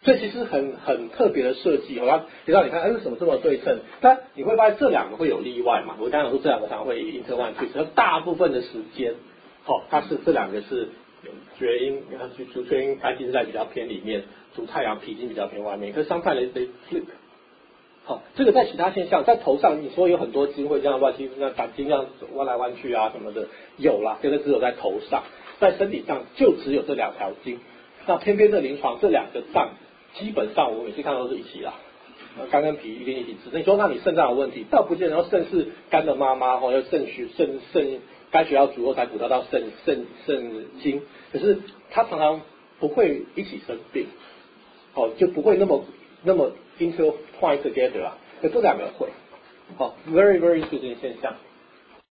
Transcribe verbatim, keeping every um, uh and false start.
所以其实很很特别的设计，我要提到你看，哎，为什么这么对称？但你会发现这两个会有例外嘛？我刚刚说这两个常常会 interone twist，而大部分的时间，哦，它是这两个是厥阴，主主厥阴它其实在比较偏里面，主太阳脾经比较偏外面，可是 sometimes they flip。好，这个在其他现象，在头上你说有很多筋会这样乱，其实那胆经这样弯来弯去啊什么的，有啦，这个只有在头上，在身体上就只有这两条筋。那偏偏这临床这两个脏，基本上我每次看到都是一起啦，肝跟脾一定一起治。你说那你肾脏有问题，倒不见得，然后肾是肝的妈妈哦，要肾虚肾肾该血要足够才补得到肾肾肾精，可是它常常不会一起生病，哦，就不会那么那么 intertwine together 啊，可这两个会，哦 ，very very interesting 现象。